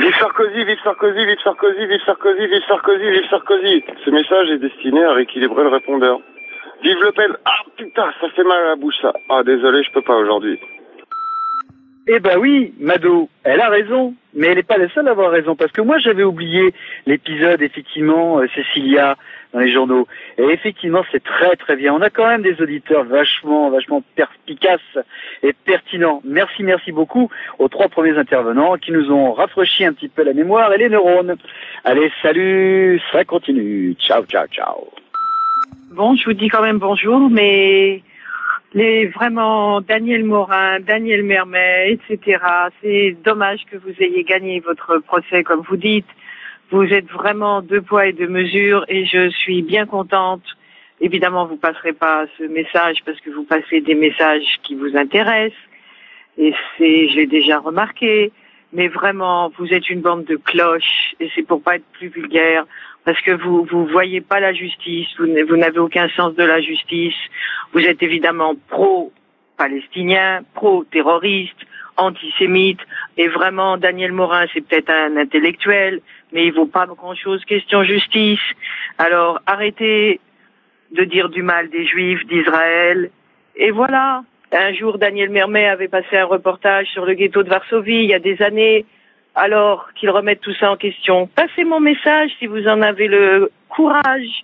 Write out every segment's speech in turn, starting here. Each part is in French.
Vive Sarkozy, vive Sarkozy, vive Sarkozy, vive Sarkozy, vive Sarkozy, vive Sarkozy. Ce message est destiné à rééquilibrer le répondeur. Vive Le Pen. Ah putain, ça fait mal à la bouche ça. Ah désolé, je peux pas aujourd'hui. Eh ben oui, Mado, elle a raison, mais elle n'est pas la seule à avoir raison, parce que moi j'avais oublié l'épisode, effectivement, Cécilia, dans les journaux, et effectivement c'est très très bien, on a quand même des auditeurs vachement perspicaces et pertinents. Merci beaucoup aux 3 premiers intervenants qui nous ont rafraîchi un petit peu la mémoire et les neurones. Allez, salut, ça continue, ciao. Bon, je vous dis quand même bonjour, mais... vraiment Daniel Morin, Daniel Mermet, etc. C'est dommage que vous ayez gagné votre procès, comme vous dites. Vous êtes vraiment 2 poids et 2 mesures, et je suis bien contente. Évidemment, vous passerez pas ce message parce que vous passez des messages qui vous intéressent, et je l'ai déjà remarqué. Mais vraiment, vous êtes une bande de cloches, et c'est pour pas être plus vulgaire. Parce que vous voyez pas la justice, vous n'avez aucun sens de la justice. Vous êtes évidemment pro-palestinien, pro-terroriste, antisémite. Et vraiment, Daniel Morin, c'est peut-être un intellectuel, mais il vaut pas grand-chose question justice. Alors, arrêtez de dire du mal des Juifs d'Israël. Et voilà. Un jour, Daniel Mermet avait passé un reportage sur le ghetto de Varsovie, il y a des années. Alors qu'ils remettent tout ça en question. Passez mon message si vous en avez le courage.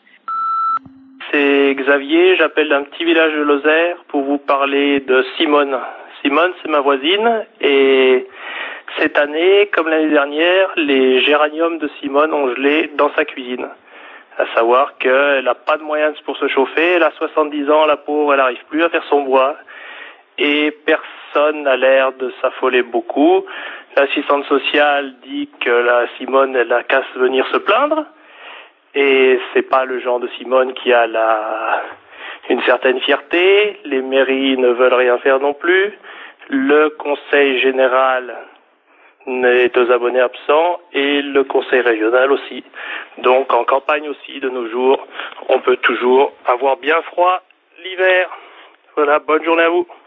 C'est Xavier, j'appelle d'un petit village de Lozère pour vous parler de Simone. Simone, c'est ma voisine, et cette année, comme l'année dernière, les géraniums de Simone ont gelé dans sa cuisine. À savoir qu'elle n'a pas de moyens pour se chauffer, elle a 70 ans, la pauvre, elle n'arrive plus à faire son bois, et personne n'a l'air de s'affoler beaucoup. L'assistante sociale dit que la Simone, elle n'a qu'à venir se plaindre. Et c'est pas le genre de Simone qui a une certaine fierté. Les mairies ne veulent rien faire non plus. Le conseil général est aux abonnés absents et le conseil régional aussi. Donc en campagne aussi de nos jours, on peut toujours avoir bien froid l'hiver. Voilà, bonne journée à vous.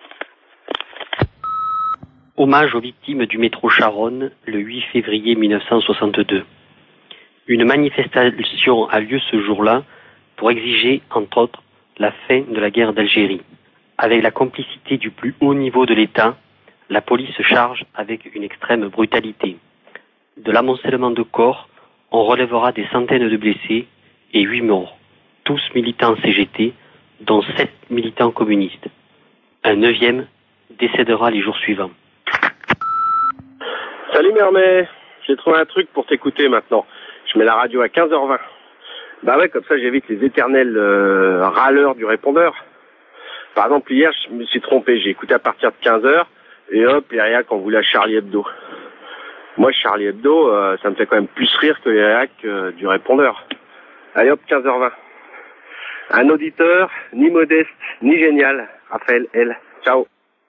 Hommage aux victimes du métro Charonne le 8 février 1962. Une manifestation a lieu ce jour-là pour exiger, entre autres, la fin de la guerre d'Algérie. Avec la complicité du plus haut niveau de l'État, la police se charge avec une extrême brutalité. De l'amoncellement de corps, on relèvera des centaines de blessés et 8 morts, tous militants CGT, dont 7 militants communistes. Un 9e décédera les jours suivants. Salut Mermet, j'ai trouvé un truc pour t'écouter maintenant. Je mets la radio à 15h20. Bah ouais, comme ça j'évite les éternels râleurs du répondeur. Par exemple, hier, je me suis trompé, j'ai écouté à partir de 15h, et hop, les réacs ont voulu à Charlie Hebdo. Moi, Charlie Hebdo, ça me fait quand même plus rire que les réacs du répondeur. Allez hop, 15h20. Un auditeur, ni modeste, ni génial. Raphaël L. Ciao.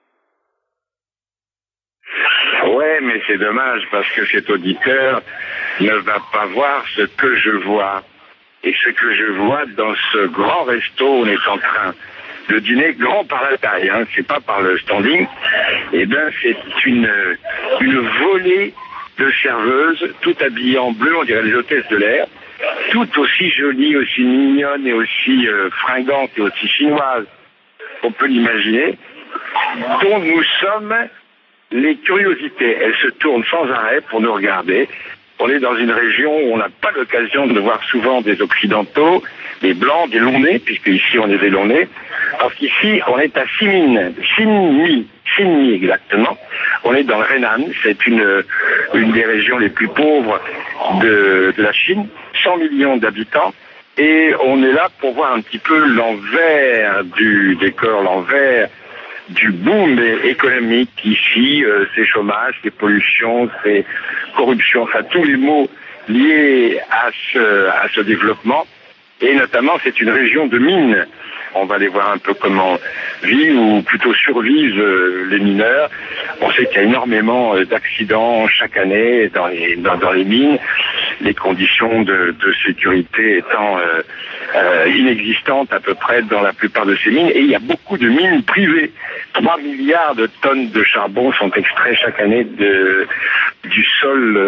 Ouais, mais c'est dommage parce que cet auditeur ne va pas voir ce que je vois. Et ce que je vois dans ce grand resto, on est en train de dîner grand par la taille, hein, c'est pas par le standing. Eh ben, c'est une volée de serveuses, toutes habillées en bleu, on dirait les hôtesses de l'air, toutes aussi jolies, aussi mignonnes et aussi fringantes et aussi chinoises, on peut l'imaginer, dont nous sommes les curiosités. Elles se tournent sans arrêt pour nous regarder. On est dans une région où on n'a pas l'occasion de voir souvent des occidentaux, des blancs, des longs-nez, puisque ici on est des longs-nez, parce qu'ici on est à Xinmi exactement. On est dans le Henan, c'est une des régions les plus pauvres de la Chine, 100 millions d'habitants, et on est là pour voir un petit peu l'envers du décor, l'envers du boom économique ici, ces chômages, ces pollutions, ces corruptions, enfin tous les maux liés à ce développement. Et notamment, c'est une région de mines. On va aller voir un peu comment vivent ou plutôt survivent les mineurs. On sait qu'il y a énormément d'accidents chaque année dans les mines, les conditions de sécurité étant inexistantes à peu près dans la plupart de ces mines. Et il y a beaucoup de mines privées. 3 milliards de tonnes de charbon sont extraits chaque année du sol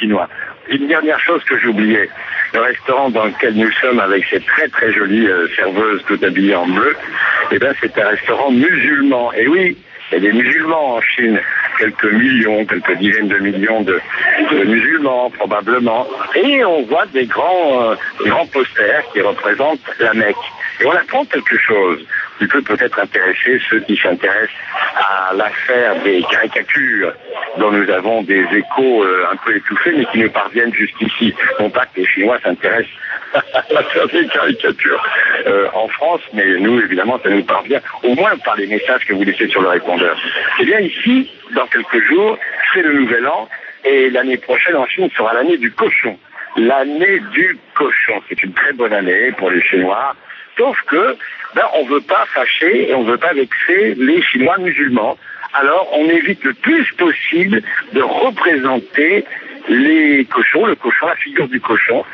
chinois. Une dernière chose que j'oubliais, le restaurant dans lequel nous sommes avec ces très très jolies serveuses toutes habillées en bleu, eh ben c'est un restaurant musulman. Et oui, il y a des musulmans en Chine, quelques millions, quelques dizaines de millions de musulmans probablement. Et on voit des grands posters qui représentent la Mecque. Et on apprend quelque chose qui peut peut-être intéresser ceux qui s'intéressent à l'affaire des caricatures dont nous avons des échos un peu étouffés mais qui nous parviennent jusqu'ici. Non pas que les Chinois s'intéressent à faire des caricatures en France, mais nous évidemment ça nous parvient au moins par les messages que vous laissez sur le répondeur. Eh bien ici, dans quelques jours, c'est le nouvel an et l'année prochaine en Chine sera l'année du cochon. L'année du cochon, c'est une très bonne année pour les Chinois. Sauf que, on veut pas fâcher et on veut pas vexer les Chinois musulmans. Alors, on évite le plus possible de représenter les cochons, le cochon, la figure du cochon,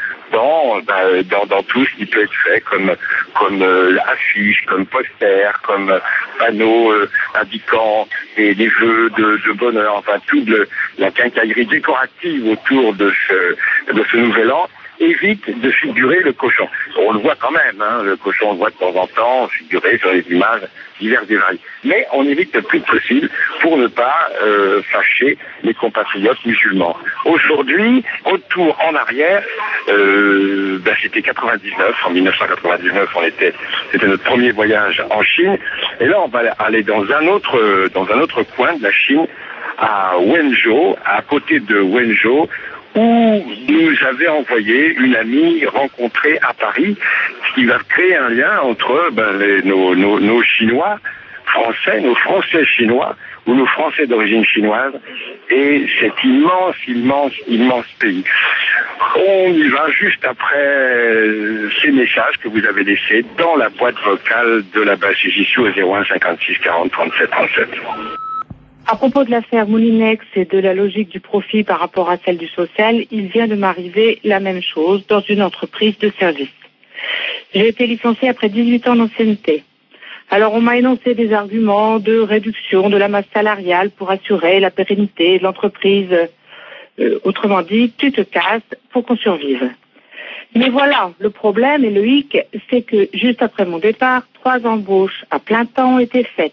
dans tout ce qui peut être fait, comme affiche, comme poster, comme panneau indiquant des vœux de bonheur, enfin toute la quincaillerie décorative autour de ce nouvel an. Évite de figurer le cochon. On le voit quand même, le cochon on le voit de temps en temps figurer sur les images diverses et variées. Mais on évite le plus possible pour ne pas fâcher les compatriotes musulmans. Aujourd'hui, retour en arrière, c'était 99, en 1999 c'était notre premier voyage en Chine, et là on va aller dans un autre coin de la Chine, à Wenzhou, à côté de Wenzhou, où nous avait envoyé une amie rencontrée à Paris, ce qui va créer un lien entre nos Chinois français, nos Français chinois, ou nos Français d'origine chinoise, et cet immense pays. On y va juste après ces messages que vous avez laissés dans la boîte vocale de la base JSU au 01 56 40 37 37. À propos de l'affaire Moulinex et de la logique du profit par rapport à celle du social, il vient de m'arriver la même chose dans une entreprise de service. J'ai été licenciée après 18 ans d'ancienneté. Alors on m'a énoncé des arguments de réduction de la masse salariale pour assurer la pérennité de l'entreprise. Autrement dit, tu te casses pour qu'on survive. Mais voilà, le problème et le hic, c'est que juste après mon départ, 3 embauches à plein temps ont été faites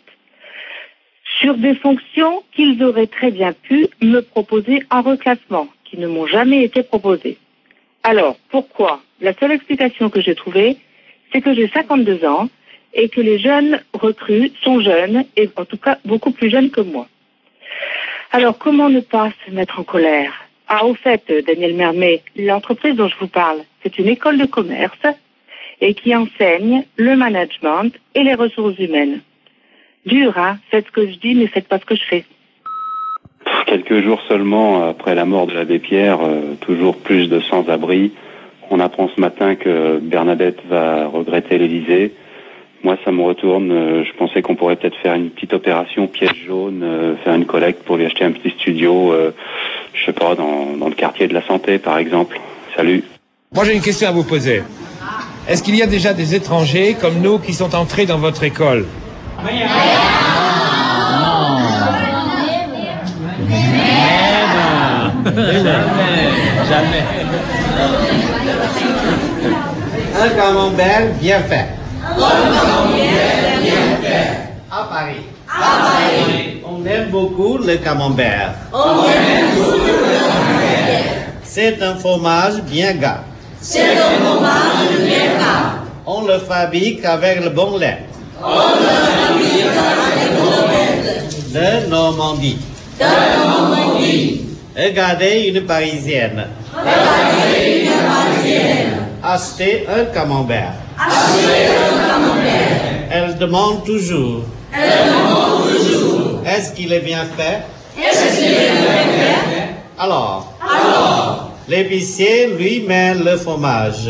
sur des fonctions qu'ils auraient très bien pu me proposer en reclassement, qui ne m'ont jamais été proposées. Alors, pourquoi? La seule explication que j'ai trouvée, c'est que j'ai 52 ans et que les jeunes recrues sont jeunes, et en tout cas beaucoup plus jeunes que moi. Alors, comment ne pas se mettre en colère? Ah, au fait, Daniel Mermet, l'entreprise dont je vous parle, c'est une école de commerce et qui enseigne le management et les ressources humaines. Dur, hein? Faites ce que je dis, mais faites pas ce que je fais. Quelques jours seulement après la mort de l'abbé Pierre, toujours plus de sans-abri. On apprend ce matin que Bernadette va regretter l'Élysée. Moi, ça me retourne. Je pensais qu'on pourrait peut-être faire une petite opération pièce jaune, faire une collecte pour lui acheter un petit studio, je sais pas, dans le quartier de la Santé, par exemple. Salut. Moi, j'ai une question à vous poser. Est-ce qu'il y a déjà des étrangers comme nous qui sont entrés dans votre école? Jamais. Un camembert bien fait. À Paris. On aime beaucoup le camembert. C'est un fromage bien gras. On le fabrique avec le bon lait. De Normandie. Regardez une Parisienne. Acheter un camembert. Elle demande toujours. Est-ce qu'il est bien fait? Alors, l'épicier lui met le fromage.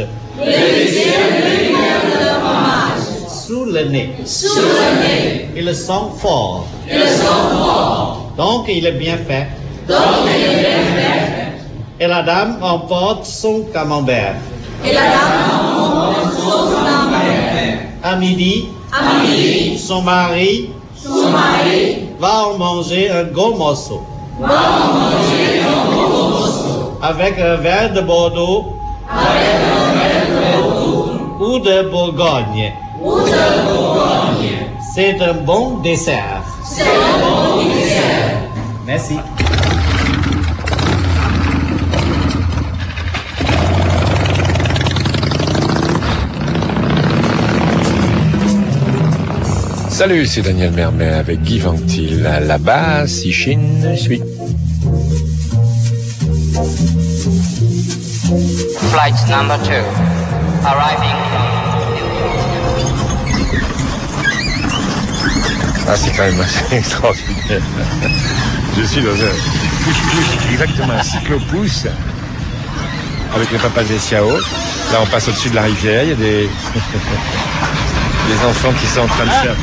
Sous le nez. Il le sent fort. Donc il est bien fait. Et la dame emporte son camembert. À midi, son mari va en manger un gros morceau. avec un verre de Bordeaux, ou de Bourgogne. C'est un bon dessert. Merci. Salut, c'est Daniel Mermet avec Guy Ventil. Là-bas, si Chine suit. Flight number 2, arriving from... Ah, c'est quand même assez extraordinaire. Je suis dans un pouce-pouce, exactement un cyclopouce, avec le papa des Siao. Là, on passe au-dessus de la rivière, il y a des enfants qui sont en train de faire...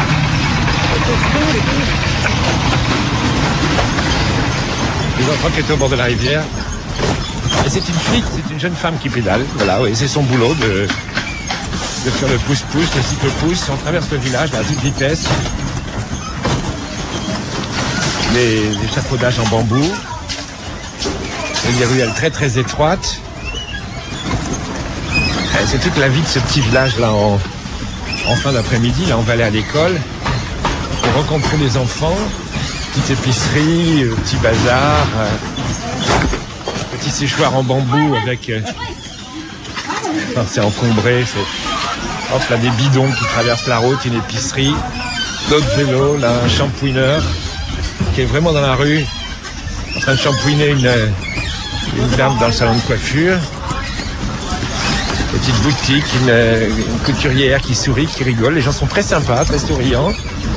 Les enfants qui étaient au bord de la rivière. Et c'est une fille, c'est une jeune femme qui pédale. Voilà, oui, c'est son boulot de faire le pouce-pouce, le cycle-pouce. On traverse le village à toute vitesse. Les échafaudages en bambou. Et des ruelles très très étroites. Et c'est toute la vie de ce petit village là en fin d'après-midi. Là, on va aller à l'école pour rencontrer les enfants. Petite épicerie, petit bazar. Petit séchoir en bambou avec... Enfin, c'est encombré, c'est... Hop, là, des bidons qui traversent la route, une épicerie, d'autres vélos, là, un shampooineur qui est vraiment dans la rue, en train de shampouiner une dame dans le salon de coiffure. Petite boutique, une couturière qui sourit, qui rigole. Les gens sont très sympas, très souriants.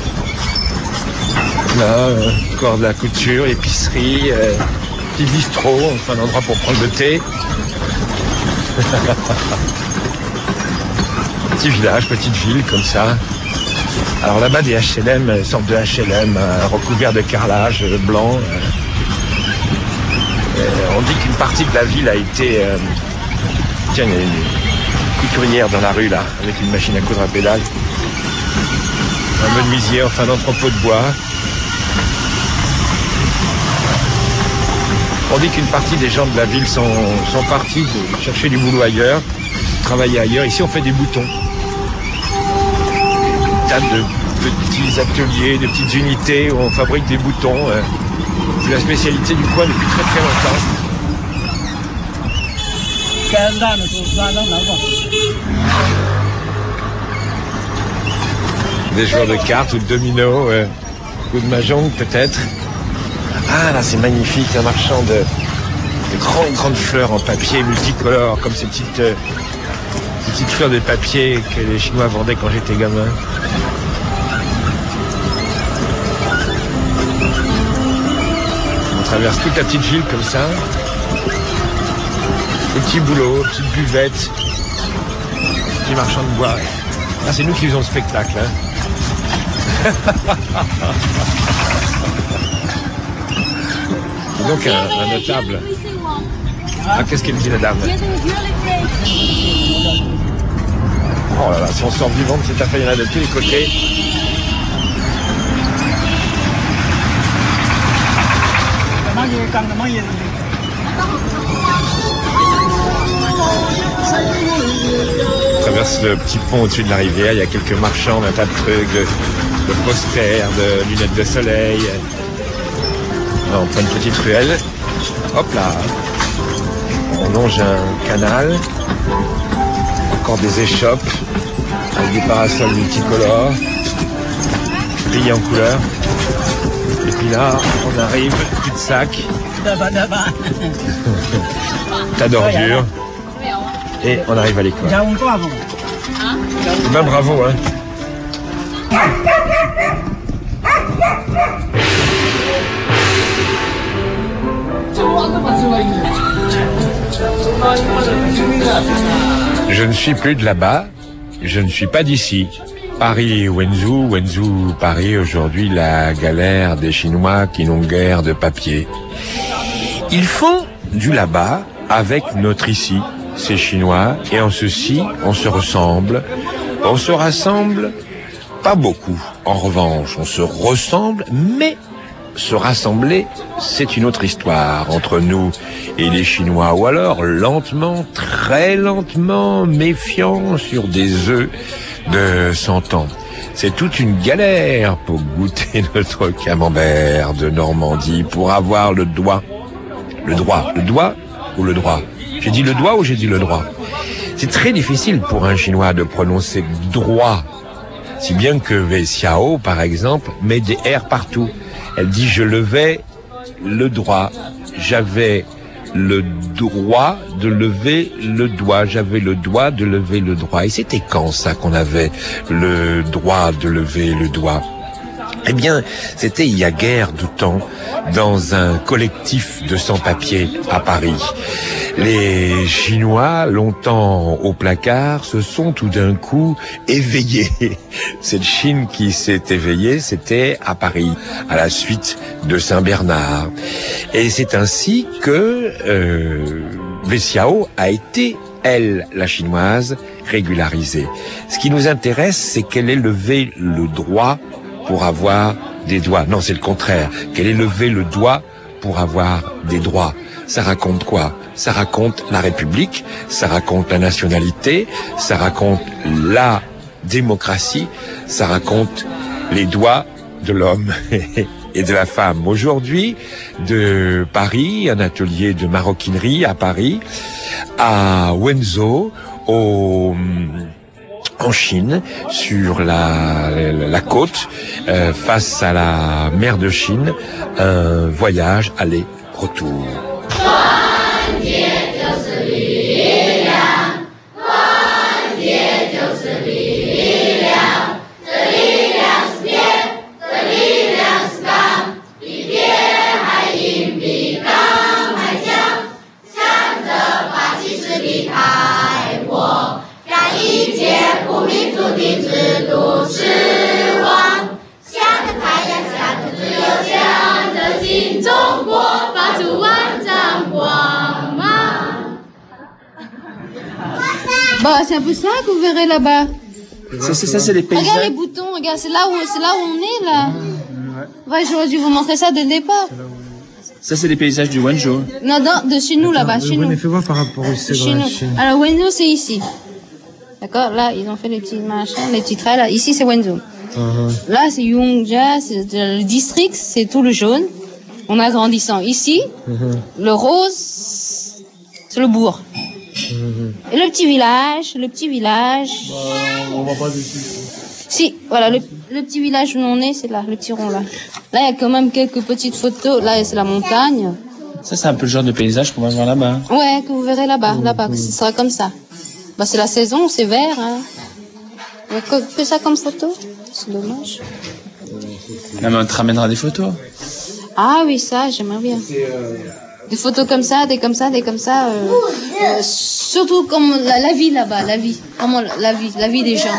Là, encore de la couture, épicerie... petit bistrot, enfin un endroit pour prendre le thé. Petit village, petite ville comme ça. Alors là-bas des HLM, une sorte de HLM recouvert de carrelage blanc. On dit qu'une partie de la ville a été... Tiens, il y a une couturière dans la rue là, avec une machine à coudre à pédale. Un menuisier, enfin un entrepôt de bois. On dit qu'une partie des gens de la ville sont partis chercher du boulot ailleurs, travailler ailleurs. Ici, on fait des boutons. Tas de petits ateliers, de petites unités où on fabrique des boutons. C'est la spécialité du coin depuis très très longtemps. Des joueurs de cartes ou de domino, ou de mahjong peut-être. Ah là c'est magnifique, un marchand de grandes fleurs en papier multicolores, comme ces petites fleurs de papier que les Chinois vendaient quand j'étais gamin. On traverse toute la petite ville comme ça. Des petits boulots, petites buvettes, petits marchands de bois. Ah c'est nous qui faisons le spectacle, hein. Donc un notable. Ah, qu'est-ce qu'elle dit la dame? Oh là là, si on sort vivant de cette affaire, il y en a de tous les côtés. On traverse le petit pont au-dessus de la rivière, il y a quelques marchands, un tas de trucs, de posters, de lunettes de soleil. On prend une petite ruelle. Hop là. On longe un canal. Encore des échoppes. Avec des parasols multicolores. Brillés en couleur. Et puis là, on arrive. Cul-de-sac. Tas d'ordures. Et on arrive à l'école. Ben bravo, hein. Je ne suis plus de là-bas, je ne suis pas d'ici. Paris, Wenzhou, Wenzhou, Paris, aujourd'hui la galère des Chinois qui n'ont guère de papier. Ils font du là-bas avec notre ici, ces Chinois, et en ceci, on se ressemble. On se rassemble pas beaucoup. En revanche, on se ressemble, mais se rassembler, c'est une autre histoire entre nous et les Chinois. Ou alors, lentement, très lentement, méfiant sur des œufs de 100 ans. C'est toute une galère pour goûter notre camembert de Normandie, pour avoir le doigt. Le doigt ou le droit? J'ai dit le doigt ou j'ai dit le droit? C'est très difficile pour un Chinois de prononcer droit. Si bien que Wei Xiao, par exemple, met des R partout. Elle dit je levais le droit. J'avais le droit de lever le doigt. J'avais le droit de lever le droit. Et c'était quand ça qu'on avait le droit de lever le doigt? Eh bien, c'était il y a guère de temps, dans un collectif de sans-papiers à Paris. Les Chinois, longtemps au placard, se sont tout d'un coup éveillés. Cette Chine qui s'est éveillée, c'était à Paris, à la suite de Saint-Bernard. Et c'est ainsi que Wei Xiao a été, elle, la chinoise, régularisée. Ce qui nous intéresse, c'est qu'elle ait levé le droit pour avoir des doigts. Non, c'est le contraire. Qu'elle ait levé le doigt pour avoir des droits. Ça raconte quoi? Ça raconte la République, ça raconte la nationalité, ça raconte la démocratie, ça raconte les droits de l'homme et de la femme. Aujourd'hui, de Paris, un atelier de maroquinerie à Paris, à Wenzhou, en Chine, sur la côte, face à la mer de Chine, un voyage aller-retour. Bah, c'est un peu ça que vous verrez là-bas. Ça, c'est les paysages. Regarde les boutons, regarde, c'est là où on est, là. Ouais, j'aurais dû vous montrer ça dès le départ. Ça, c'est les paysages du Wenzhou. Non, de chez nous, là-bas, chez nous. Mais fais voir par rapport au Chez nous. Alors, Wenzhou, c'est ici. D'accord? Là, ils ont fait les petits machins, les petits traits, là. Ici, c'est Wenzhou. Là, c'est Yongjia, c'est le district, c'est tout le jaune. En agrandissant. Ici, le rose, c'est le bourg. Et le petit village. On va pas dessus. Si, voilà, le petit village où on est, c'est là, le petit rond là. Là, il y a quand même quelques petites photos. Là, c'est la montagne. Ça, c'est un peu le genre de paysage qu'on va voir là-bas. Ouais, que vous verrez là-bas, ce sera comme ça. Bah, c'est la saison, c'est vert, hein. Il y a que ça comme photo. C'est dommage. Non, mais on te ramènera des photos. Ah oui, ça, j'aimerais bien. Des photos comme ça, des comme ça. Surtout comme la vie là-bas, la vie. Comment la vie des gens.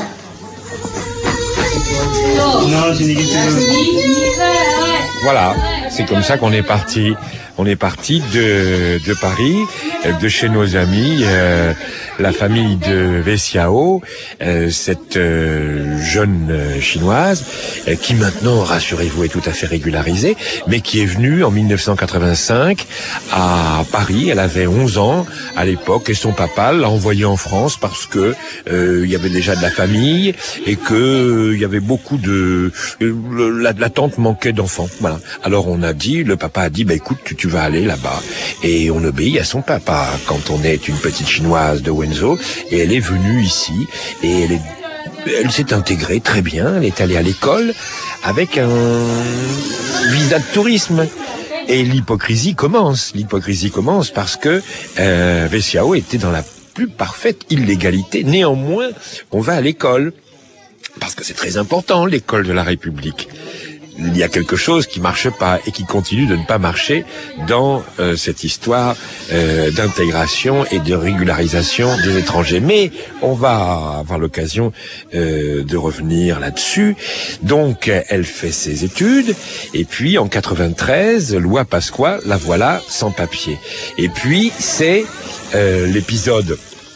Voilà, c'est comme ça qu'on est parti. On est parti de Paris, de chez nos amis, la famille de Wei Xiao, cette jeune chinoise, qui maintenant, rassurez-vous, est tout à fait régularisée, mais qui est venue en 1985 à Paris. Elle avait 11 ans à l'époque et son papa l'a envoyée en France parce que il y avait déjà de la famille et que il y avait beaucoup de la tante manquait d'enfants. Voilà. Alors le papa a dit, bah écoute, tu vas aller là-bas. Et on obéit à son papa quand on est une petite chinoise de Wenzhou. Et elle est venue ici et elle s'est intégrée très bien. Elle est allée à l'école avec un visa de tourisme. Et l'hypocrisie commence parce que Wei Xiao était dans la plus parfaite illégalité. Néanmoins, on va à l'école parce que c'est très important, l'école de la République. Il y a quelque chose qui marche pas et qui continue de ne pas marcher dans cette histoire d'intégration et de régularisation des étrangers. Mais on va avoir l'occasion de revenir là-dessus. Donc, elle fait ses études et puis en 93, loi Pasqua, la voilà sans papier. Et puis, c'est l'épisode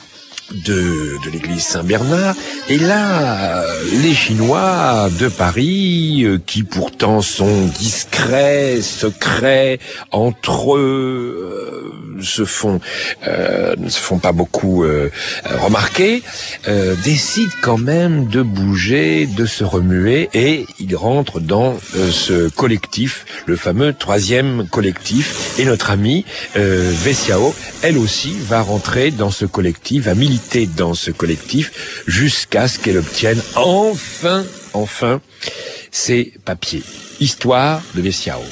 de l'église Saint-Bernard. Et là, les Chinois de Paris, qui pourtant sont discrets, secrets, entre eux, ne se font pas beaucoup remarquer, décident quand même de bouger, de se remuer, et ils rentrent dans ce collectif, le fameux 3e collectif. Et notre amie Vessiao, elle aussi, va rentrer dans ce collectif, va militer dans ce collectif, jusqu'à ce qu'elle obtienne enfin, ses papiers. Histoire de Vessiao.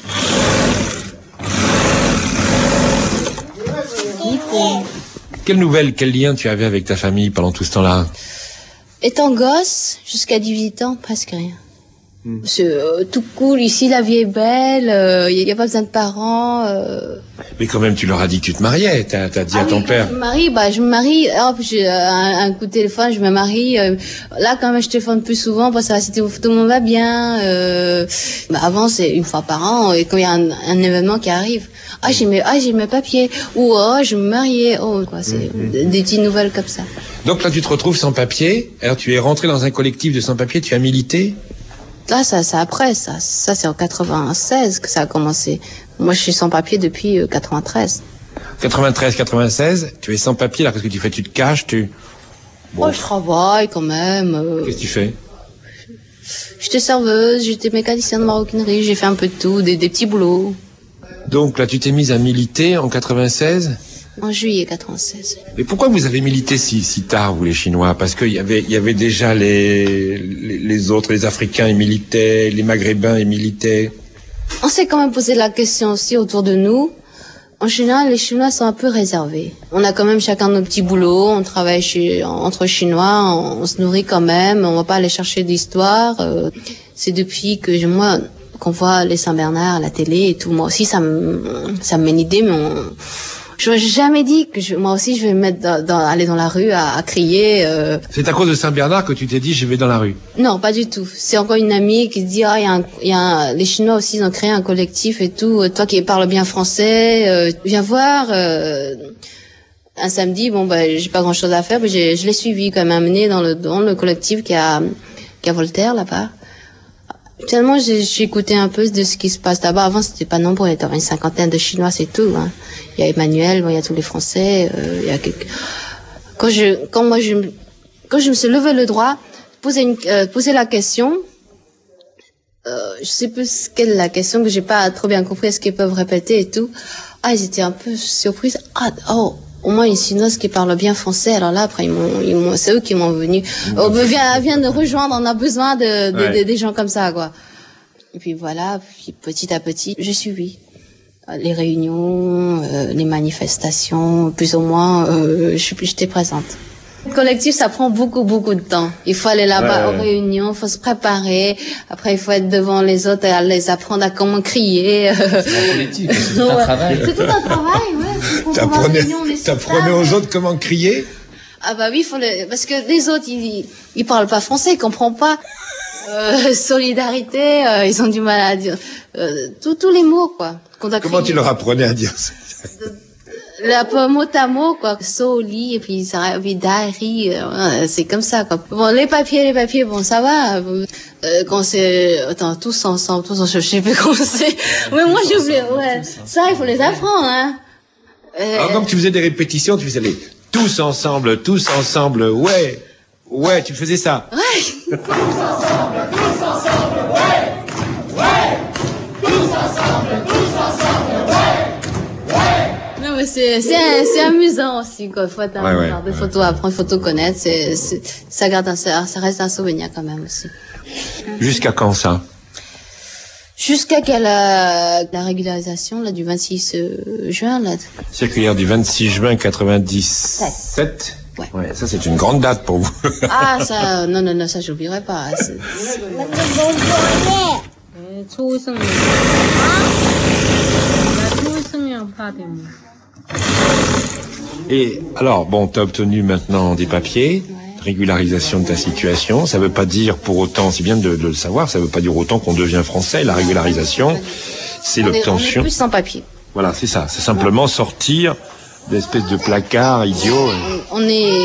Quelle nouvelle, quel lien tu avais avec ta famille pendant tout ce temps-là? Étant gosse, jusqu'à 18 ans, presque rien. C'est tout cool, ici la vie est belle, il n'y a pas besoin de parents. Mais quand même, tu leur as dit que tu te mariais, t'as dit à ton père. Je me marie, hop, j'ai un coup de téléphone, je me marie. Là, quand même, je téléphone plus souvent pour savoir si tout le monde va bien. Avant, c'est une fois par an, et quand il y a un événement qui arrive, j'ai mes papiers, ou je me mariais, c'est des petites nouvelles comme ça. Donc là, tu te retrouves sans papier. Alors, tu es rentré dans un collectif de sans-papiers, tu as milité. Là, ça après, ça c'est en 96 que ça a commencé. Moi, je suis sans papier depuis 93. 93, 96, tu es sans papier, là, qu'est-ce que tu fais? Tu te caches, Bon. Je travaille quand même. Qu'est-ce que tu fais? J'étais serveuse, j'étais mécanicienne de maroquinerie, j'ai fait un peu de tout, des petits boulots. Donc là, tu t'es mise à militer en 96? En juillet 96. Mais pourquoi vous avez milité si tard, vous les Chinois? Parce qu'il y avait déjà les autres, les Africains, ils militaient, les Maghrébins, ils militaient. On s'est quand même posé la question aussi autour de nous. En général, les Chinois sont un peu réservés. On a quand même chacun nos petits boulots, on travaille entre Chinois, on se nourrit quand même, on va pas aller chercher d'histoire. C'est depuis que qu'on voit les Saint-Bernard à la télé et tout. Moi aussi, ça me met une idée, mais je n'ai jamais dit que moi aussi je vais me mettre aller dans la rue à crier. C'est à cause de Saint-Bernard que tu t'es dit je vais dans la rue? Non, pas du tout. C'est encore une amie qui se dit les Chinois aussi ils ont créé un collectif et tout. Toi qui parles bien français, viens voir. Un samedi, j'ai pas grand chose à faire, mais je l'ai suivi quand même amené dans le collectif qui a Voltaire là-bas. Tellement j'ai écouté un peu de ce qui se passe là-bas. Avant, c'était pas nombreux. Il y avait une cinquantaine de Chinois, c'est tout. Hein. Il y a Emmanuel, il y a tous les Français. Il y a quelques... Quand je me suis levé le droit, poser la question. Je sais plus quelle est la question que j'ai pas trop bien compris. Est-ce qu'ils peuvent répéter et tout. Ils étaient un peu surpris. Au moins une Chinoise qui parle bien français. Alors là, après, c'est eux qui m'ont venu. Viens de rejoindre, on a besoin des gens comme ça, quoi. Et puis voilà, petit à petit, j'ai suivi les réunions, les manifestations, plus ou moins, j'étais présente. Le collectif, ça prend beaucoup de temps. Il faut aller là-bas aux réunions, il faut se préparer. Après, il faut être devant les autres et les apprendre à comment crier. C'est un collectif, c'est tout un travail. C'est tout un travail, T'apprenais aux autres comment crier? Oui, parce que les autres, ils parlent pas français, ils comprennent pas. Solidarité, ils ont du mal à dire tous les mots, quoi. Comment tu leur apprenais à dire ça? Mot à mot, quoi. Soli, et puis ça, dari, c'est comme ça, quoi. Bon, les papiers, ça va. Quand c'est, tous ensemble, je sais plus comment c'est. Mais moi, j'ai oublié, ça, il faut les apprendre, hein. Alors, comme tu faisais des répétitions, tu faisais les tous ensemble, ouais, tu faisais ça. Ouais. Tous ensemble, ouais. Tous ensemble, ouais. Non, mais c'est amusant aussi, quoi. Faut être un des photos à prendre, photos connaître, ça reste un souvenir quand même aussi. Jusqu'à quand ça? Jusqu'à la régularisation là du 26 juin là. Circulaire du 26 juin 97. Ouais, ça c'est une grande date pour vous. Ça non, ça j'oublierai pas. Et alors t'as obtenu maintenant des papiers. Régularisation de ta situation, ça veut pas dire pour autant, c'est bien de le savoir, ça veut pas dire autant qu'on devient français. La régularisation, c'est l'obtention. On est plus sans papier. Voilà, c'est ça. C'est simplement sortir d'espèces de placards idiots. On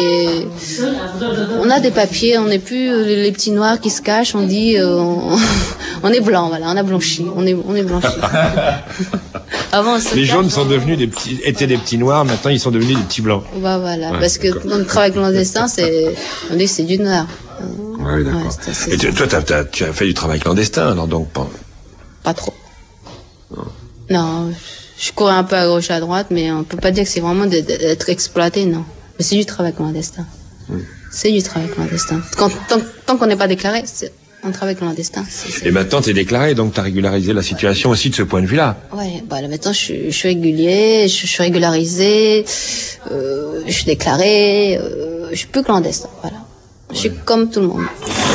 a des papiers, on n'est plus les petits noirs qui se cachent, on dit, on est blanc, voilà, on a blanchi, on est blanchi. Avant, les jaunes sont devenus étaient des petits noirs, maintenant ils sont devenus des petits blancs. Bah voilà, parce que dans le travail clandestin, on dit c'est du noir. Oui, d'accord. Et toi, tu as fait du travail clandestin, alors donc pas trop. Non, je courais un peu à gauche, à droite, mais on peut pas dire que c'est vraiment d'être exploité, non. Mais c'est du travail clandestin. C'est du travail clandestin. Tant qu'on n'est pas déclaré, c'est un travail clandestin. Et maintenant, tu es déclaré, donc tu as régularisé la situation aussi de ce point de vue-là. Ouais, bah là maintenant je suis régulier, je suis régularisé, je suis déclaré, je suis plus clandestin, voilà. Je suis comme tout le monde.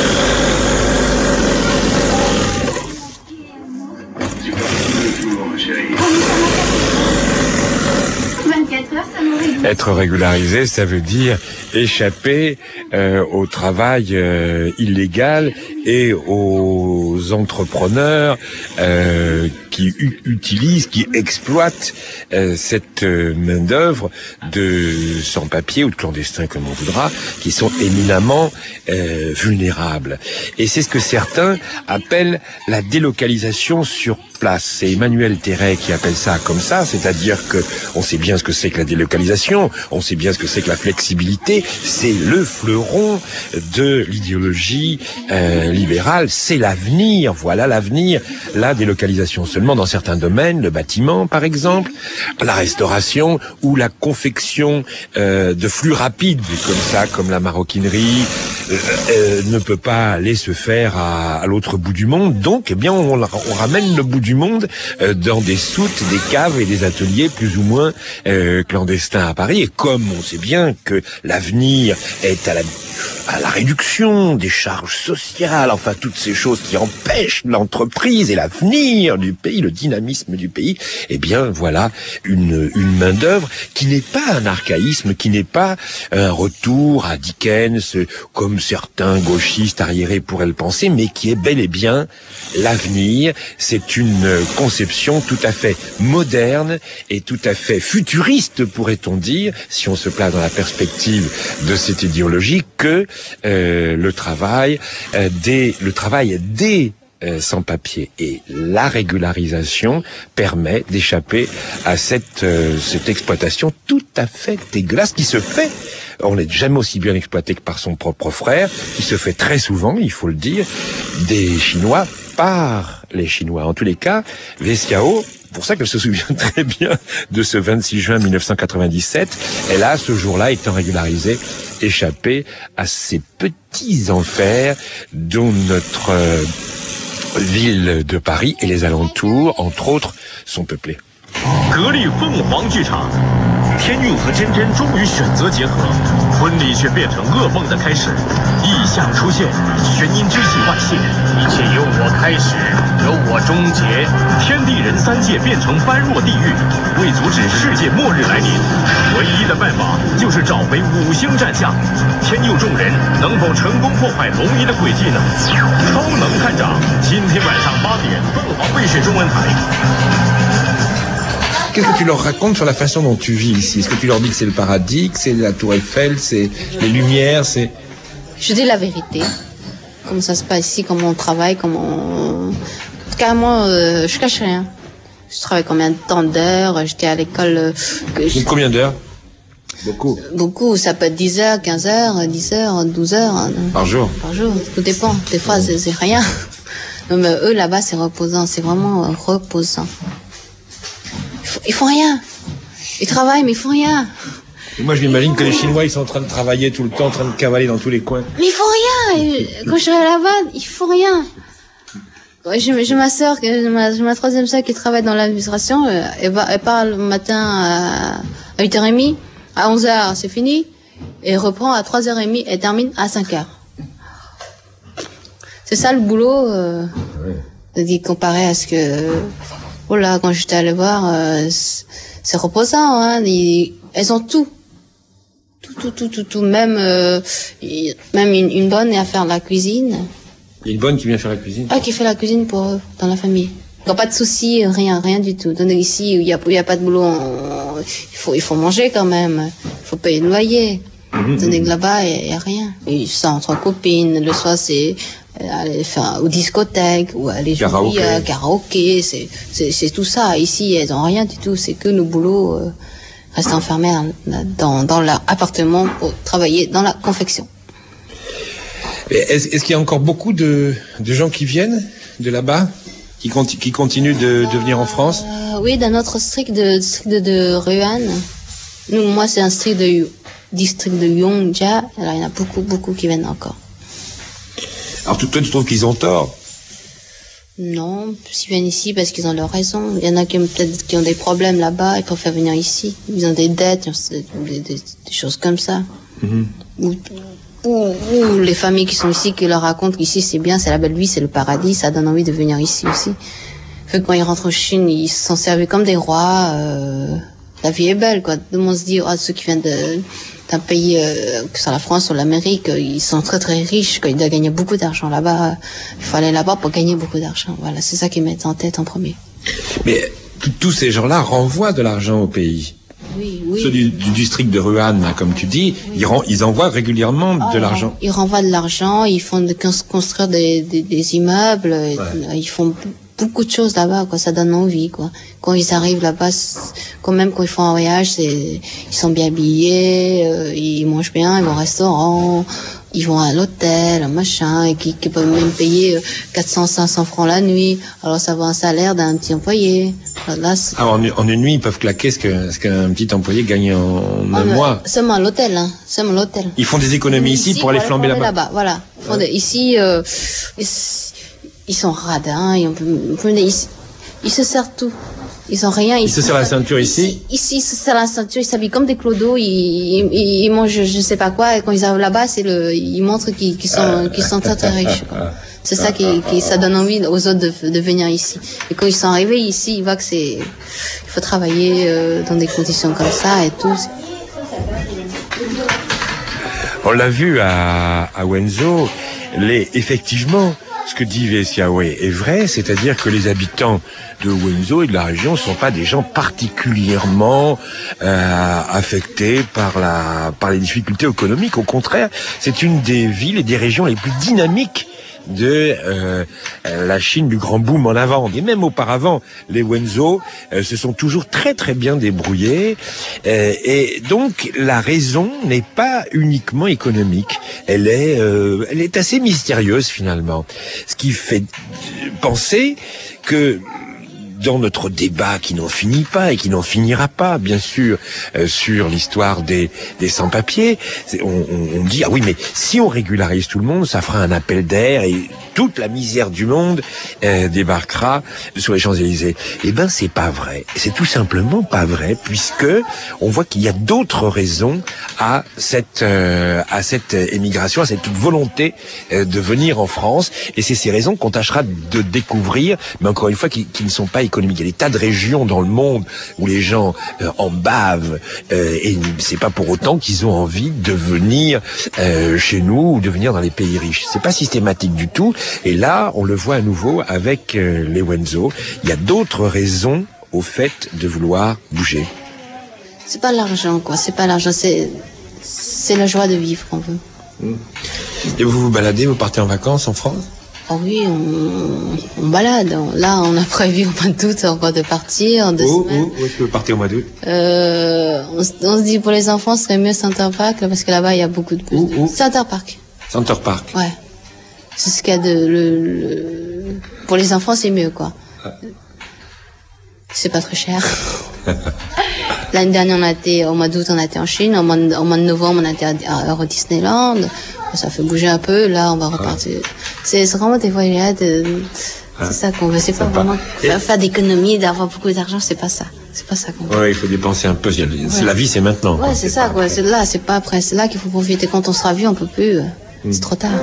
Être régularisé, ça veut dire échapper au travail illégal et aux entrepreneurs qui utilisent, qui exploitent cette main-d'œuvre de sans-papiers ou de clandestins, comme on voudra, qui sont éminemment vulnérables. Et c'est ce que certains appellent la délocalisation sur place. C'est Emmanuel Terret qui appelle ça comme ça, c'est-à-dire que on sait bien ce que c'est que la délocalisation, on sait bien ce que c'est que la flexibilité, c'est le fleuron de l'idéologie libérale, c'est l'avenir, voilà l'avenir, la délocalisation. Seulement dans certains domaines, le bâtiment par exemple, la restauration ou la confection de flux rapides comme ça, comme la maroquinerie, ne peut pas aller se faire à l'autre bout du monde. Donc, eh bien, on ramène le bout du monde dans des soutes, des caves et des ateliers plus ou moins clandestins à Paris. Et comme on sait bien que l'avenir est à la réduction des charges sociales, enfin toutes ces choses qui empêchent l'entreprise et l'avenir du pays, le dynamisme du pays, eh bien voilà une main-d'œuvre qui n'est pas un archaïsme, qui n'est pas un retour à Dickens, comme certains gauchistes arriérés pourraient le penser, mais qui est bel et bien l'avenir. C'est une conception tout à fait moderne et tout à fait futuriste, pourrait-on dire, si on se place dans la perspective de cette idéologie, que le travail des sans-papiers et la régularisation permet d'échapper à cette exploitation tout à fait dégueulasse qui se fait. On n'est jamais aussi bien exploité que par son propre frère, qui se fait très souvent, il faut le dire, des Chinois par les Chinois. En tous les cas, Vesiao, pour ça qu'elle se souvient très bien de ce 26 juin 1997, elle a, ce jour-là, étant régularisée, échappé à ces petits enfers dont notre ville de Paris et les alentours, entre autres, sont peuplés. 格力凤凰剧场，天韵和真真终于选择结合，婚礼却变成噩梦的开始。异象出现，悬阴之气外泄，一切由我开始，由我终结。天地人三界变成般若地狱，为阻止世界末日来临，唯一的办法就是找回五星战象。天佑众人能否成功破坏龙仪的诡计呢？超能看涨，今天晚上8点，凤凰卫视中文台。 Qu'est-ce que tu leur racontes sur la façon dont tu vis ici? Est-ce que tu leur dis que c'est le paradis, que c'est la Tour Eiffel, c'est les lumières, c'est... Je dis la vérité. Comment ça se passe ici, comment on travaille, comment... Carrément, je cache rien. Je travaille combien de temps d'heures, j'étais à l'école... Combien d'heures? Beaucoup. Beaucoup, ça peut être 10 heures, 15 heures, 10 heures, 12 heures. Par jour? Par jour, tout dépend. Des fois, c'est rien. Non, mais eux, là-bas, c'est reposant, c'est vraiment reposant. Ils font rien. Ils travaillent, mais ils font rien. Et moi, je m'imagine que les Chinois, ils sont en train de travailler tout le temps, en train de cavaler dans tous les coins. Mais ils font rien. Quand je suis là-bas, ils font rien. J'ai ma sœur, j'ai ma troisième sœur qui travaille dans l'administration. Elle part le matin à 8h30. À 11h, c'est fini. Et elle reprend à 3h30 et termine à 5h. C'est ça le boulot, comparé à ce que... Oh là, quand j'étais allée voir, c'est reposant, hein. Elles ont tout. Tout. Même une bonne est à faire la cuisine. Il y a une bonne qui vient faire la cuisine? Ah, qui fait la cuisine pour eux, dans la famille. Il n'y a pas de soucis, rien du tout. Donc ici, il y a pas de boulot, il faut manger quand même. Il faut payer le loyer. Tandis que là-bas, il y a rien. Ils sont entre copines. Le soir, c'est aller faire aux discothèques ou aller jouer à karaoké. C'est tout ça. Ici, elles n'ont rien du tout. C'est que nos boulots restent enfermés dans leur appartement pour travailler dans la confection. Est-ce qu'il y a encore beaucoup de gens qui viennent de là-bas, qui continuent de venir en France? Oui, dans notre district de Ruan. Moi, c'est un district de Yongja. Alors, il y en a beaucoup qui viennent encore. Alors, toi, tu trouves qu'ils ont tort? Non, s'ils viennent ici parce qu'ils ont leur raison. Il y en a qui ont des problèmes là-bas, ils préfèrent venir ici. Ils ont des dettes, des choses comme ça. Ou les familles qui sont ici, qui leur racontent qu'ici c'est bien, c'est la belle vie, c'est le paradis, ça donne envie de venir ici aussi. Fait que quand ils rentrent en Chine, ils se sont servis comme des rois. La vie est belle, quoi. Tout le monde se dit, ceux qui viennent d'un pays, que ce soit la France ou l'Amérique, ils sont très très riches, quoi. Ils doivent gagner beaucoup d'argent là-bas. Il faut aller là-bas pour gagner beaucoup d'argent. Voilà, c'est ça qu'ils mettent en tête en premier. Mais tous ces gens-là renvoient de l'argent au pays. Oui. Ceux du district de Ruan, là, comme tu dis, ils envoient régulièrement de l'argent. Ils renvoient de l'argent, ils font construire des immeubles, ils font beaucoup de choses là-bas, quoi. Ça donne envie, quoi. Quand ils arrivent là-bas, quand ils font un voyage, ils sont bien habillés, ils mangent bien, ils vont au restaurant, ils vont à l'hôtel, machin, et qui peuvent même payer 400-500 francs la nuit. Alors ça vaut un salaire d'un petit employé. Là, en une nuit, ils peuvent claquer ce qu'un petit employé gagne en un mois. Seulement à l'hôtel, seulement à l'hôtel. Ils font des économies ici pour aller flamber là-bas. Voilà. Ici, ils sont radins, ils se servent tout. Ils ont rien. Ils se serrent la ceinture ici. Ici, ils se serrent la ceinture, ils s'habillent comme des clodos, ils mangent je sais pas quoi, et quand ils arrivent là-bas, ils montrent qu'ils sont très très riches, quoi. C'est ça ça donne envie aux autres de venir ici. Et quand ils sont arrivés ici, ils voient que il faut travailler dans des conditions comme ça et tout. On l'a vu à Wenzhou, effectivement, ce que dit Xiaowei est vrai, c'est-à-dire que les habitants de Wenzhou et de la région ne sont pas des gens particulièrement affectés par les difficultés économiques. Au contraire, c'est une des villes et des régions les plus dynamiques de la Chine du grand boom en avant. Et même auparavant, les Wenzhou se sont toujours très très bien débrouillés. Et donc la raison n'est pas uniquement économique. Elle est assez mystérieuse finalement. Ce qui fait penser que dans notre débat qui n'en finit pas et qui n'en finira pas, bien sûr, sur l'histoire des sans-papiers, on dit, ah oui, mais si on régularise tout le monde, ça fera un appel d'air et toute la misère du monde débarquera sur les Champs-Élysées. Eh ben, c'est pas vrai. C'est tout simplement pas vrai, puisque on voit qu'il y a d'autres raisons à cette émigration, à cette volonté de venir en France. Et c'est ces raisons qu'on tâchera de découvrir, mais encore une fois, qui ne sont pas économiques. Il y a des tas de régions dans le monde où les gens en bavent, et c'est pas pour autant qu'ils ont envie de venir chez nous ou de venir dans les pays riches. C'est pas systématique du tout. Et là, on le voit à nouveau avec les Wenzhou. Il y a d'autres raisons au fait de vouloir bouger. C'est pas l'argent, quoi. C'est pas l'argent. C'est la joie de vivre qu'on veut. Et vous vous baladez, vous partez en vacances en France? Oh oui, on balade. Là, on a prévu au mois d'août encore de partir. Où est-ce que vous partez au mois d'août? On se dit pour les enfants, ce serait mieux Center Park, parce que là-bas, il y a beaucoup de... Center Park. Center Park. Ouais. C'est ce qu'il y a pour les enfants, c'est mieux, quoi. C'est pas très cher. L'année dernière, au mois d'août, on a été en Chine. Au mois de novembre, on a été à Euro Disneyland. Ça fait bouger un peu. Là, on va repartir. C'est vraiment des voyages. C'est ça qu'on veut. C'est pas vraiment faire d'économie, d'avoir beaucoup d'argent. C'est pas ça. C'est pas ça qu'on veut. Ouais, il faut dépenser un peu. La vie, c'est maintenant. Ouais, c'est ça, quoi. C'est là, c'est pas après. C'est là qu'il faut profiter. Quand on sera vieux, on peut plus. C'est trop tard.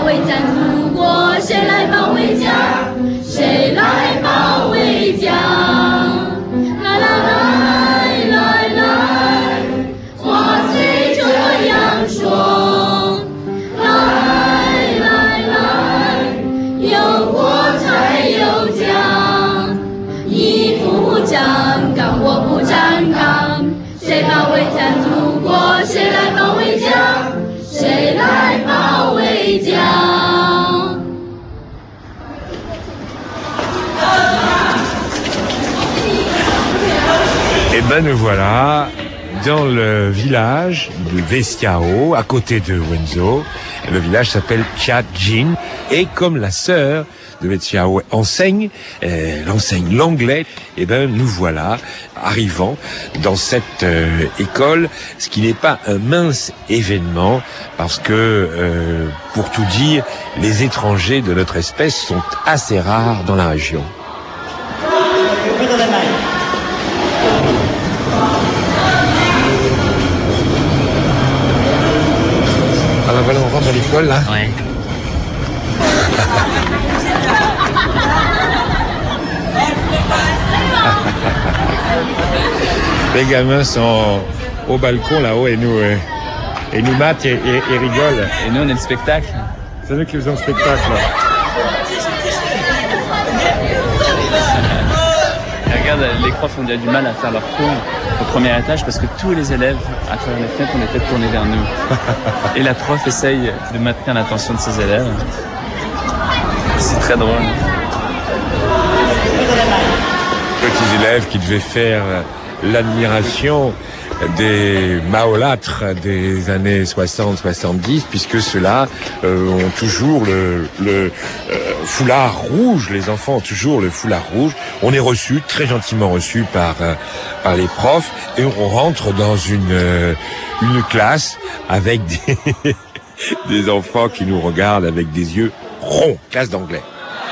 卫战祖国？谁来保卫家？谁来保卫家？来来来来来，话虽这样说，来来来，有我才有家。你不站岗，我不站岗，谁保卫战祖国？谁来保卫家？谁来保卫家？ Eh ben nous voilà dans le village de Vestiao, à côté de Wenzhou. Le village s'appelle Tianjin et comme la sœur de Vestiao enseigne l'anglais, eh ben nous voilà arrivant dans cette école, ce qui n'est pas un mince événement parce que pour tout dire, les étrangers de notre espèce sont assez rares dans la région. Alors voilà, on rentre à l'école là. Ouais. Les gamins sont au balcon là-haut et nous matent et rigolent. Et nous on est le spectacle. C'est nous qui faisons le spectacle. Et regarde, les profs ont déjà du mal à faire leur cours au premier étage parce que tous les élèves à travers les fenêtres ont les têtes tournées vers nous. Et la prof essaye de maintenir l'attention de ses élèves. C'est très drôle. Petits élèves qui devaient faire l'admiration des maolâtres des années 60-70, puisque ceux-là ont toujours le foulard rouge. Les enfants ont toujours le foulard rouge. On est reçus, très gentiment reçus par les profs, et on rentre dans une classe avec des enfants qui nous regardent avec des yeux ronds. Classe d'anglais.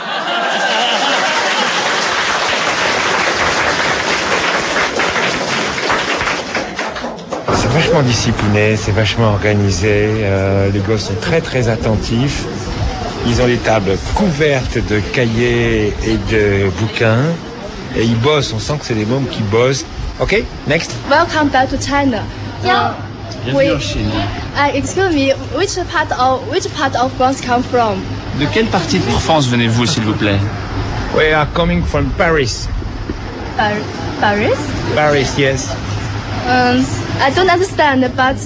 C'est vachement discipliné, c'est vachement organisé, les gosses sont très très attentifs, ils ont des tables couvertes de cahiers et de bouquins, et ils bossent, on sent que c'est des mômes qui bossent. Ok, next. Welcome back to China. Yeah. Bienvenue en Chine. Excuse me, which part of France come from? De quelle partie de France venez-vous, s'il vous plaît? We are coming from Paris. Paris? Paris, yes. I don't understand, but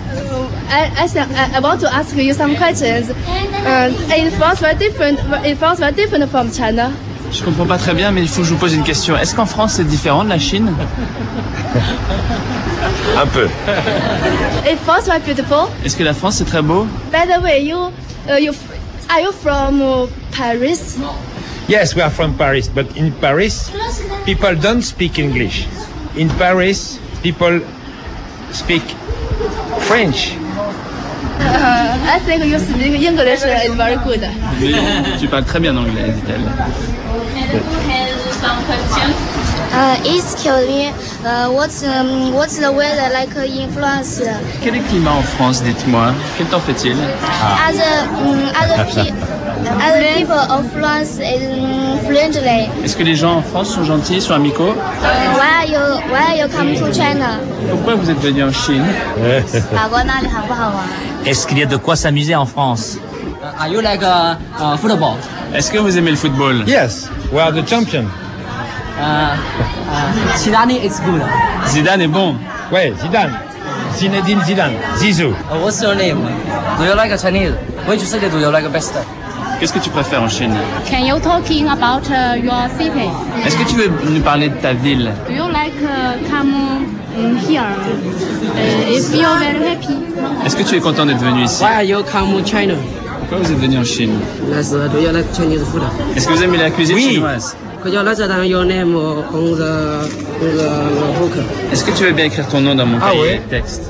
I want to ask you some questions. It feels very different from China. Je comprends pas très bien, mais il faut que je vous pose une question. Est-ce qu'en France c'est différent de la Chine? Un peu. It feels very beautiful. Est-ce que la France c'est très beau? By the way, are you from Paris? Yes, we are from Paris, but in Paris, people don't speak English. In Paris, people speak French. I think you speak English is very good. Oui, tu parles très bien anglais, dit-elle. Excuse me, what's the weather like in France? Quel est le climat en France, dites-moi? Quel temps fait-il? Other people of France is friendly. Est-ce que les gens en France sont gentils, sont amicaux? Why you come to China? Pourquoi vous êtes venu en Chine? Est-ce qu'il y a de quoi s'amuser en France? Are you like football? Est-ce que vous aimez le football? Yes, we are the champion. Zidane is good. Zidane est bon. Ouais, Zidane. Zinedine Zidane. Zizou. What's your name? Do you like Chinese? Which city do you like best? Qu'est-ce que tu préfères en Chine? Can you talking about your city? Est-ce que tu veux nous parler de ta ville? Do you like come here? If you are very happy. Est-ce que tu es content d'être venu ici? Why you come to China? Pourquoi vous êtes venu en Chine? Do you like Chinese food? Est-ce que vous aimez la cuisine chinoise? Could you write down your name on the book? Est-ce que tu veux bien écrire ton nom dans mon cahier texte?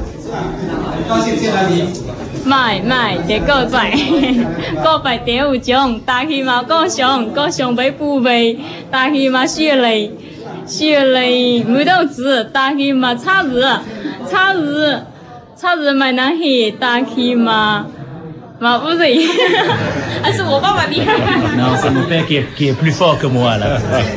卖这个在，个白地有种，大起嘛个上被不被，大起嘛血泪没豆子，大起嘛叉子买那些，大起嘛嘛不是，还是我爸爸厉害。 Non, c'est mon père qui est plus fort que moi là.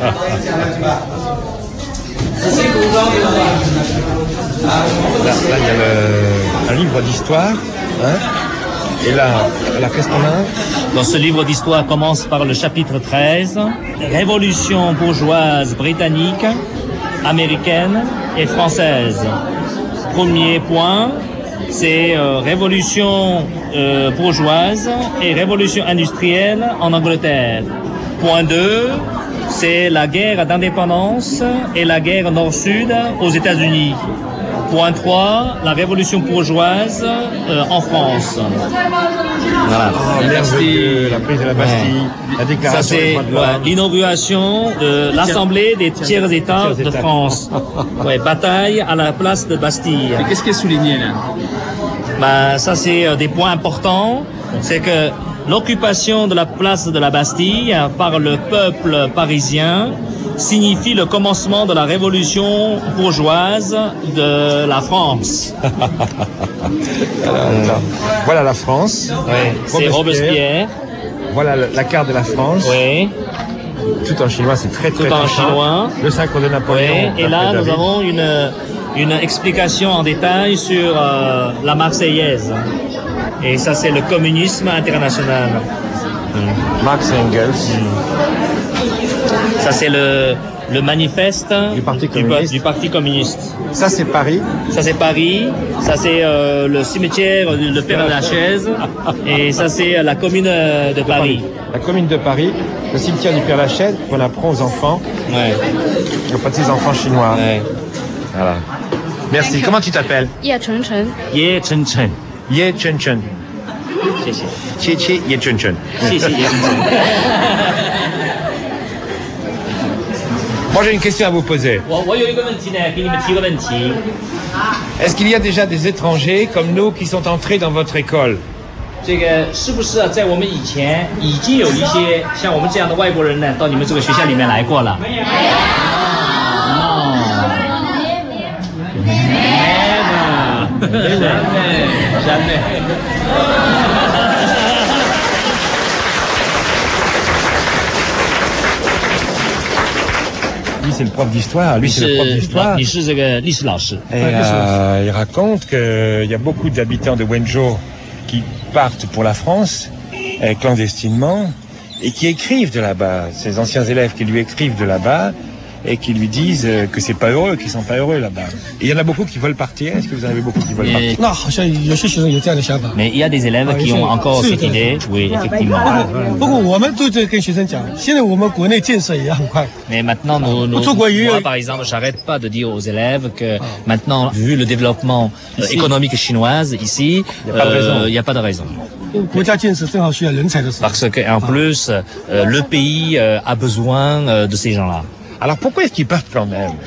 Là, il y a un livre d'histoire. Hein, et là, qu'est-ce qu'on a? Dans ce livre d'histoire commence par le chapitre 13, Révolution bourgeoise britannique, américaine et française. Premier point, c'est révolution bourgeoise et révolution industrielle en Angleterre. Point 2, c'est la guerre d'indépendance et la guerre nord-sud aux États-Unis. Point 3, la révolution bourgeoise en France. Voilà. La prise de la Bastille, la déclaration. Ça c'est l'inauguration de l'Assemblée des tiers États de France. Bataille à la place de Bastille. Et qu'est-ce qui est souligné là? Ça c'est des points importants. C'est que l'occupation de la place de la Bastille par le peuple parisien signifie le commencement de la révolution bourgeoise de la France. Voilà la France. Oui, c'est Robespierre. Voilà la carte de la France. Oui. Tout en chinois, c'est très tout en chinois. Le sacre de Napoléon. Oui. Et là, nous avons une explication en détail sur la Marseillaise. Et ça, c'est le communisme international. Marx et Engels. Ça, c'est le manifeste du Parti communiste. Ça, c'est Paris. Ça, c'est Paris. Ça, c'est le cimetière de Père-Lachaise. Et ça, c'est la commune de Paris. La commune de Paris, le cimetière du Père-Lachaise, qu'on apprend aux enfants. Aux petits enfants chinois. Voilà. Merci. Comment tu t'appelles? Ye Chengcheng. Ye Chengcheng. Ye Chengcheng. Ye Chengcheng. Moi, j'ai une question à vous poser. Est-ce qu'il y a déjà des étrangers comme nous qui sont entrés dans votre école? 这个是不是在我们以前已经有一些像我们这样的外国人呢，到你们这个学校里面来过了？没有。jamais. Lui, c'est le prof d'histoire. Lui, c'est le prof d'histoire. Il raconte qu'il y a beaucoup d'habitants de Wenzhou qui partent pour la France clandestinement et qui écrivent de là-bas. Ces anciens élèves qui lui écrivent de là-bas et qui lui disent que c'est pas heureux, qu'ils sont pas heureux là-bas. Et il y en a beaucoup qui veulent partir. Est-ce que vous en avez beaucoup qui veulent partir? Mais il y a des élèves qui ont encore cette idée. Oui, effectivement. Mais maintenant, moi, par exemple, j'arrête pas de dire aux élèves que maintenant, vu le développement économique chinois ici, il n'y a pas de raison. Parce qu'en plus, le pays a besoin de ces gens-là. Alors pourquoi est-ce qu'ils partent quand même?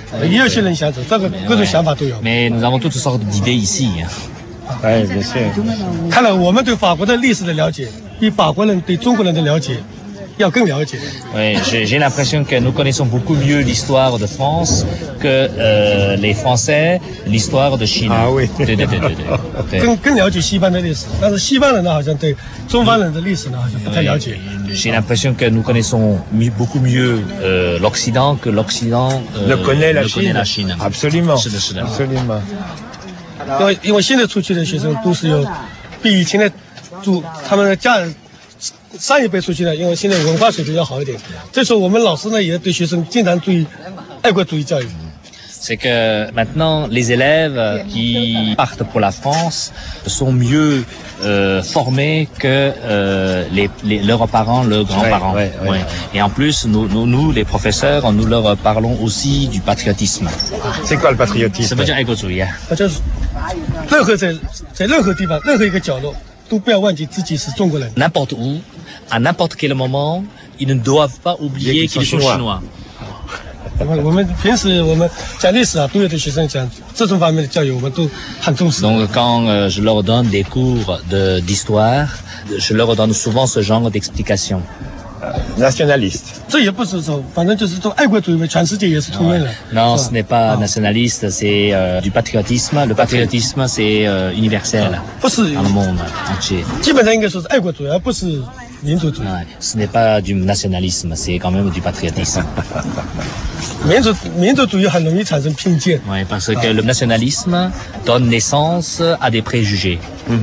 Mais nous avons toutes sortes d'idées ici. Oui, bien sûr. Oui, j'ai l'impression que nous connaissons beaucoup mieux l'histoire de France que les Français l'histoire de Chine. Ah oui. J'ai l'impression que nous connaissons beaucoup mieux l'Occident que l'Occident ne connaît la Chine. Absolument. Absolument. 因为现在出去的学生都是有比以前的他们的上一辈出去的，因为现在文化水平要好一点。这时候我们老师呢也对学生经常注意爱国主义教育。 C'est que maintenant les élèves qui partent pour la France sont mieux formés que leurs parents, leurs grands-parents. Et en plus, nous, les professeurs, nous leur parlons aussi du patriotisme. C'est quoi le patriotisme? 什么叫爱国主义啊？ 就是任何在任何地方、任何一个角落，都不要忘记自己是中国人。 N'importe où, à n'importe quel moment, ils ne doivent pas oublier qu'ils sont chinois. 我们平时我们讲历史啊，都有对学生讲这种方面的教育，我们都很重视。 Donc quand je leur donne des cours d'histoire, je leur donne souvent ce genre d'explication. nationaliste. 这也不是说，反正就是说爱国主义，全世界也是通用的。 Non, ce n'est pas nationaliste, c'est du patriotisme. Le patriotisme, c'est universel dans le monde entier. 基本上应该说是爱国主义，而不是民族主义。 Ce n'est pas du nationalisme, c'est quand même du patriotisme. 民族主义很容易产生偏见。 Oui, parce que le nationalisme donne naissance à des préjugés.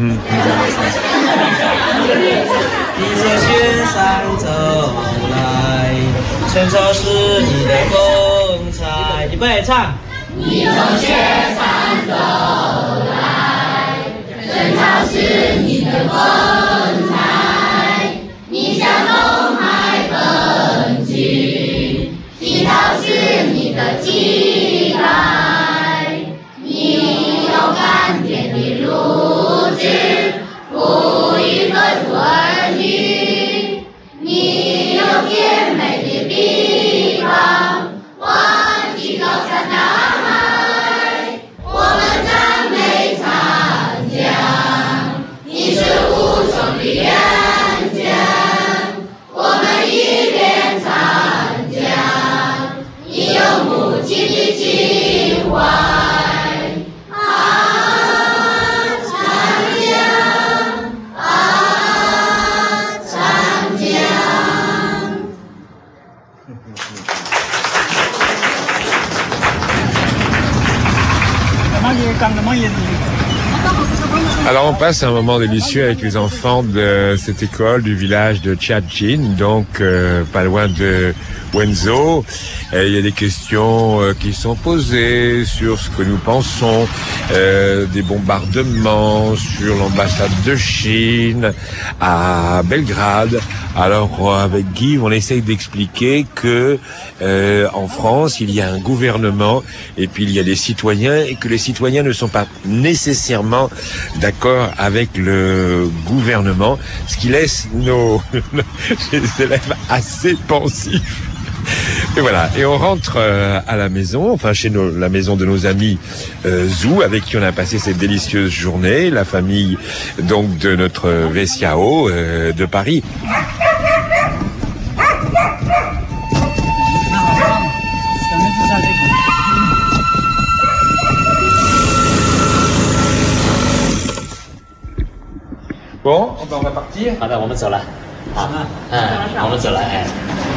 春潮是你的风采，预备唱。你从雪山走来，春潮是你的风采，你向东海奔去，青草是你的期待，你勇敢天地如此，哺育各族儿女，你有甜美的臂膀，万起高山大海，我们赞美长江，你是无穷的远江，我们依恋长江，你有母亲的情怀。 Alors on passe un moment délicieux avec les enfants de cette école du village de Tianjin, donc pas loin de Wenzhou. Et il y a des questions qui sont posées sur ce que nous pensons des bombardements sur l'ambassade de Chine à Belgrade. Alors avec Guy, on essaye d'expliquer que en France, il y a un gouvernement et puis il y a des citoyens et que les citoyens ne sont pas nécessairement d'accord avec le gouvernement, ce qui laisse nos élèves assez pensifs. Et voilà, et on rentre à la maison, enfin chez la maison de nos amis Zou, avec qui on a passé cette délicieuse journée, la famille donc de notre Vessiao de Paris. Bon, on va partir. 好的，我们走了。好，我们走了，哎。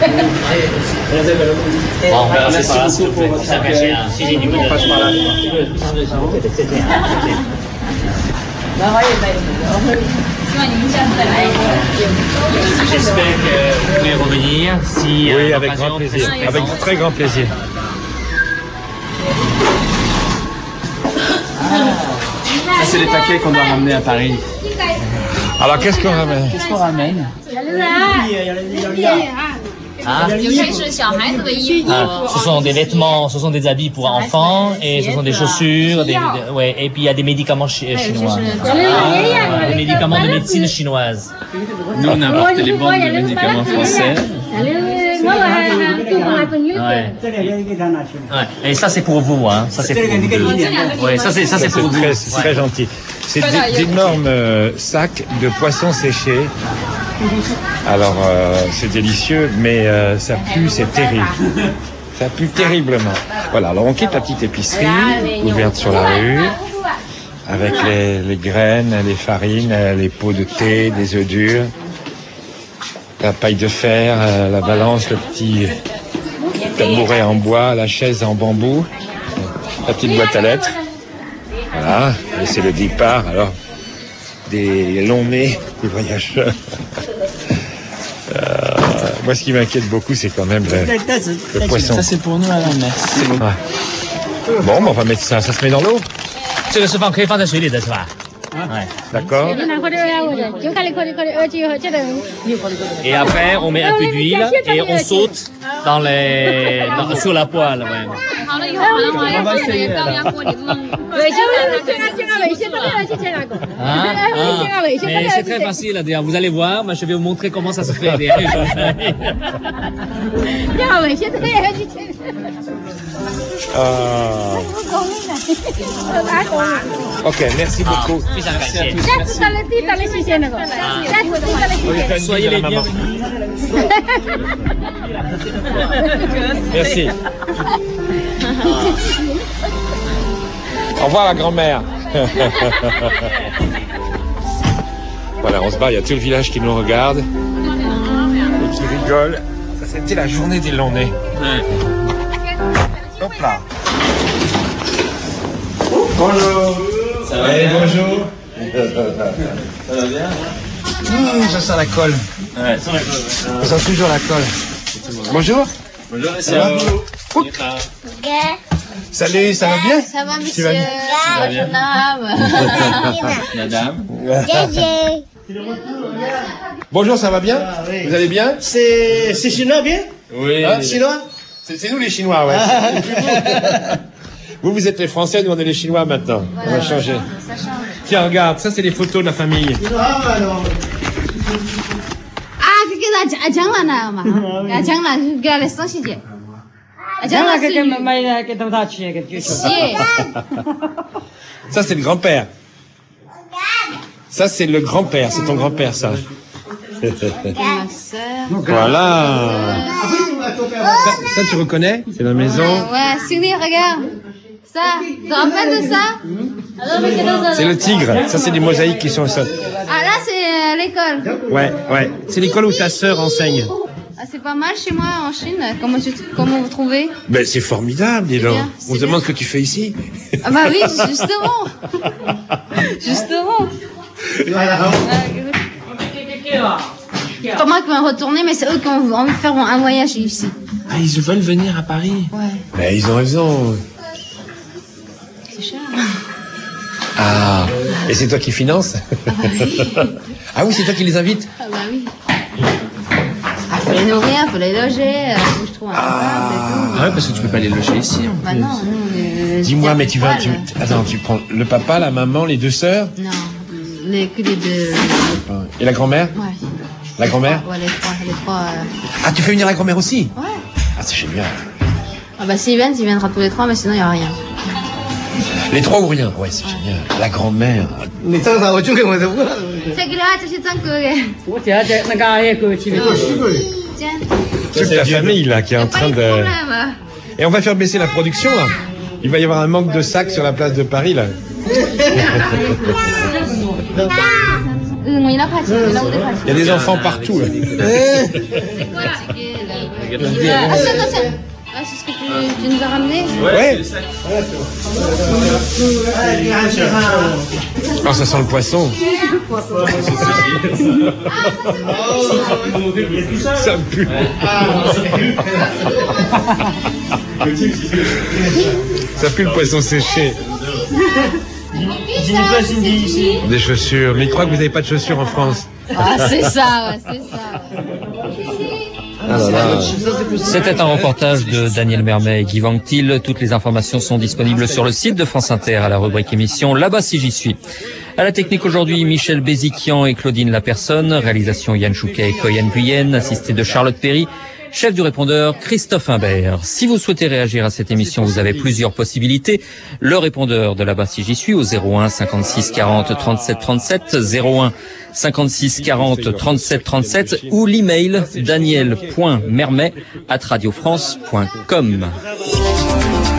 好，我们要去法拉斯，非常感谢啊，谢谢你们的这个小伙子的见证啊，再见。那我也在，希望你们下次再来一次。J'espère que vous pouvez revenir si. Oui, avec grand plaisir, avec très grand plaisir. Ça, c'est les paquets qu'on doit ramener à Paris. Alors, qu'est-ce qu'on ramène? Qu'est-ce qu'on ramène? Ce sont des vêtements, ce sont des habits pour enfants et ce sont des chaussures, ouais, et puis il y a des médicaments chinois. Des médicaments de médecine chinoise. Nous, on a apporté les banques de médicaments français. Ouais. Et ça c'est pour vous, hein. Ça c'est pour vous deux. Ouais, ça c'est pour vous. C'est très gentil. C'est d'énormes sacs de poissons séchés. Alors c'est délicieux, mais ça pue, c'est terrible. Ça pue terriblement. Voilà, alors on quitte la petite épicerie ouverte sur la rue, avec les graines, les farines, les pots de thé, des œufs durs, la paille de fer, la balance, le petit tabouret en bois, la chaise en bambou, la petite boîte à lettres. Voilà, et c'est le départ alors des longs nez des voyageurs. Moi, ce qui m'inquiète beaucoup, c'est quand même le poisson. Ça, c'est pour nous, alors merci. Ouais. Bon, on va mettre ça. Ça se met dans l'eau. D'accord. Et après, on met un peu d'huile et on saute sur la poêle. Ouais. 好了以后可能我要放在高压锅里弄。 Mais c'est très facile d'ailleurs. Vous allez voir, moi je vais vous montrer comment ça se fait. Ok, merci beaucoup. Soyez les bienvenus. Merci. Au revoir la grand-mère. Voilà, on se bat, il y a tout le village qui nous regarde et qui rigole. Ça, c'était la journée des Landais. Hop là. Bonjour. Ça va bien? Bonjour. Ça va bien? Ça sent la colle. Ouais, ça sent la colle. Ça sent toujours la colle. Bonjour. Bonjour, ça va? Salut, ça va bien? Ça va, Tu vas monsieur? bien? Madame. Bonjour, ça va bien? Vous allez bien? C'est chinois bien? Oui. Hein, chinois? C'est nous les Chinois, ouais. Vous êtes les Français, nous on est les Chinois maintenant. Voilà, on va changer. Ça change. Tiens, regarde, ça c'est les photos de la famille. À Jianglan嘛，à Jianglan 给了生细节。à Jianglan 是 Ça c'est le grand-père. Ça c'est le grand-père, c'est ton grand-père ça. Voilà. Ça tu reconnais? C'est la maison. Ouais, Cindy, regarde. Ça, tu te rappelles de ça? C'est le tigre. Ça c'est des mosaïques qui sont au sol. Ah là c'est l'école. Ouais. C'est l'école où ta sœur enseigne. Ah, c'est pas mal chez moi en Chine. Comment vous trouvez? Ben c'est formidable, dis donc. bien, On se demande ce que tu fais ici. Ah bah oui, justement. Justement. Comment ils vont retourner, mais c'est eux qui ont envie de faire un voyage ici. Ah, ils veulent venir à Paris. Ouais. Ben ils ont raison. C'est cher. Ah, et c'est toi qui finances? Ah oui, c'est toi qui les invites? Ah bah oui. Ah, faut les nourrir, faut les loger, faut que je trouve un appart et tout. Ah ouais, parce que tu peux pas les loger ici. Bah non, nous on est... Dis-moi, mais tu prends le papa, la maman, les deux sœurs? Non, que les deux. Et la grand-mère? Ouais. La grand-mère? Ouais, les trois. Ah, tu fais venir la grand-mère aussi? Ouais. Ah, c'est génial. Ah bah s'ils viennent, il viendra tous les trois, mais sinon il y aura rien. Les trois ou rien? Ouais, c'est génial. La grand-mère. C'est que là, c'est un peu. C'est la famille là qui est en train de. Et on va faire baisser la production là. Il va y avoir un manque de sacs sur la place de Paris là. Il y a des enfants partout là. Ah, c'est ce que tu nous as ramené? Ouais. Oh, ça sent le poisson. Ça pue. Ça pue le poisson séché. Des chaussures. Mais il croit que vous n'avez pas de chaussures en France. Ah, c'est ça, ouais, c'est ça. C'était un reportage de Daniel Mermet et Guy Vanctil. Toutes les informations sont disponibles sur le site de France Inter à la rubrique émission Là-bas si j'y suis. À la technique aujourd'hui, Michel Béziquian et Claudine Lapersonne. Réalisation Yann Chouquet et Coyenne Guyenne, assisté de Charlotte Perry. Chef du répondeur, Christophe Imbert. Si vous souhaitez réagir à cette émission, vous avez plusieurs possibilités. Le répondeur de Là-bas si j'y suis au 01 56 40 37 37, 01 56 40 37 37 ou l'email daniel.mermet@radiofrance.com.